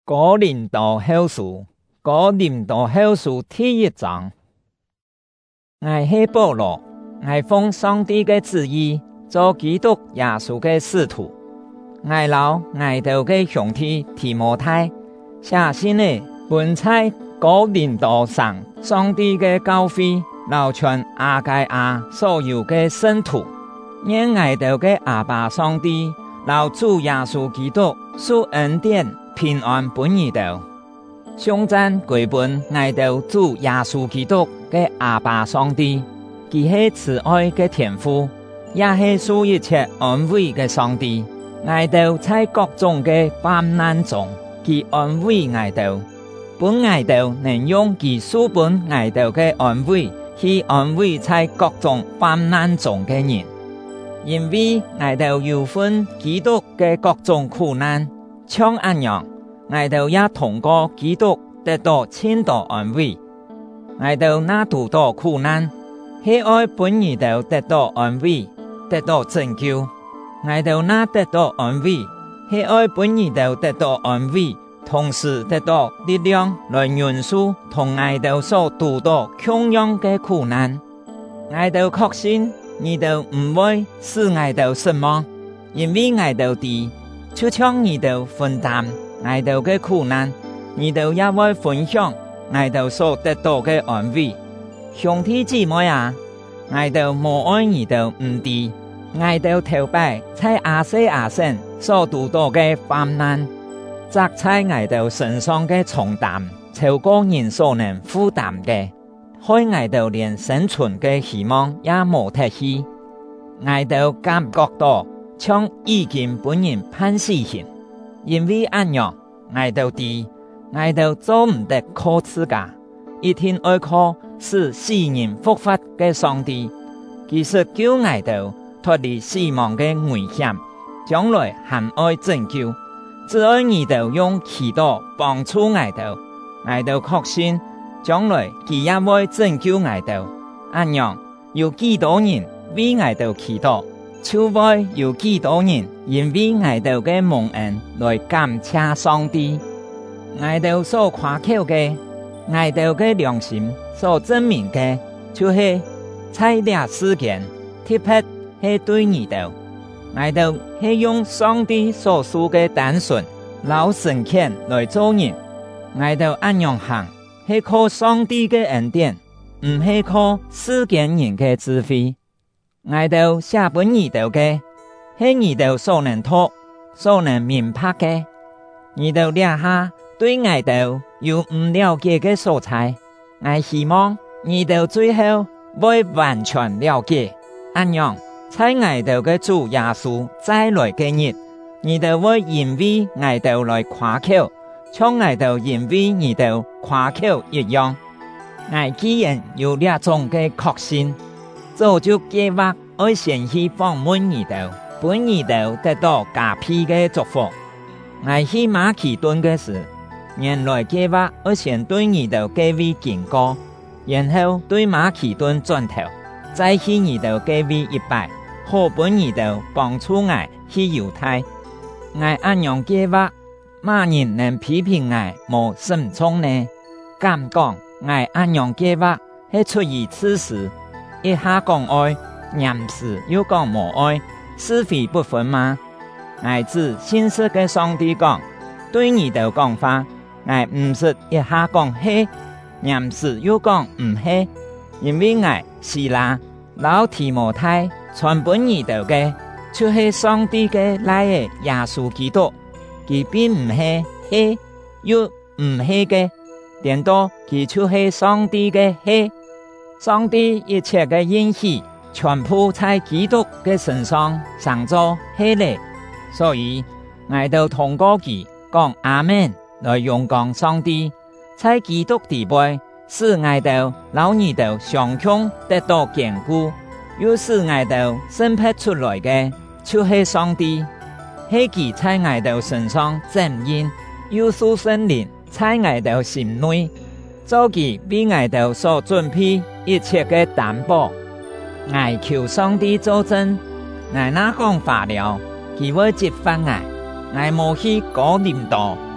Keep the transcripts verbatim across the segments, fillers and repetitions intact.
哥林多後書，哥林多後書第一章。我是保羅，我奉上帝的旨意，做基督耶穌的使徒。我老我哋嘅兄弟提摩太寫信嚟，本在哥林多省上帝嘅教會，流傳亞該亞所有嘅聖徒，願我哋嘅阿爸上帝，老主耶穌基督賜恩典平安本兒道，頌讚歸本我哋主耶穌基督嘅阿爸上帝，佢係慈愛嘅天父，也係賜一切安慰嘅上帝。我哋在各種嘅患難中，佢安慰我哋，本我哋能用佢書本我哋嘅安慰，去安慰在各種患難中嘅人。因為我哋有份基督嘅各種苦難，像安樣，我哋也通過基督得到千多安慰。我哋那度多苦難，係愛本兒道得到安慰，得到拯救。我哋那得到安慰，係愛本兒道得到安慰，同時得到力量來約束同我哋所度到同樣嘅苦難。我哋確信，你哋唔會使我哋失望，因為我哋知，就像你哋分擔我哋嘅苦難，你哋也會分享我哋所得到嘅安慰。兄弟姊妹啊，我哋無愛你哋唔知，我哋頭擺在亞西亞省所度到嘅患難，責在我哋身上嘅重擔，超過人所能負擔嘅，害我哋連生存嘅希望也冇得去。我哋感覺到像已經本人判死刑，因為安樣，我哋知，我哋做唔得靠自家，一定要靠使死人復活嘅上帝，其實救我哋脫離死亡嘅危險，將來還愛拯救，只愛你哋用祈禱幫助我哋，我哋確信將來佢也會拯救我哋。安樣，有幾多人為我哋祈禱，就會有幾多人因為我哋嘅蒙恩來感謝上帝。我哋所誇口嘅，我哋嘅良心所證明嘅，就是在這世間特別係對你哋，我哋係用上帝所賜嘅單純老誠懇來做人。我哋安樣行，係靠上帝嘅恩典，唔係靠世間人嘅智慧。我哋寫本兒道嘅，係兒道所能讀、所能明白嘅。兒道兩下對我哋有唔了解嘅素材，我希望兒道最後會完全了解。安樣，在我哋嘅主耶穌再來嘅日，兒道會因為我哋來誇口，像我哋因為兒道誇口一樣。我既然有兩種嘅確信，早就計劃愛先去訪問兒道，本兒道得到加倍嘅祝福。我去馬其頓嘅時，原來計劃愛先對兒道幾位經過，然後對馬其頓轉頭，再去兒道幾位一拜，好本兒道幫助我去猶太。我安樣計劃，乜人能批評我無慎重呢？敢講我安樣計劃係出於此時，一下講愛，臨時又講無愛，是非不分嗎？我指信實嘅上帝講，對兒道講話，我唔是一下講係，臨時又講唔係，因為我是啦，老提摩太傳本兒道嘅，就是上帝嘅來嘅耶穌基督，佢並唔係係，又唔係嘅，點到佢就是上帝嘅係。上帝一切嘅應許，全部在基督嘅身上上做係咧，所以我哋通過佢講阿們來榮光上帝，在基督地位，使我哋老兒道相強得到堅固，又使我哋生發出來嘅，就是上帝，係佢在我哋身上證現，又賜聖靈在我哋心內，做佢為我哋所準備一切嘅擔保。我求上帝作證，我那講話了，佢會接返我，我冇去哥林多，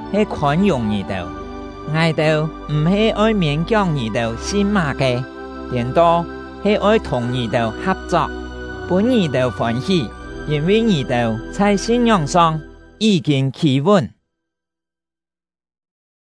係寬容你哋，愛哋唔係愛勉強你哋信馬嘅，顛倒係愛同你哋合作，本你哋歡喜，因為你哋在信仰上已經企穩。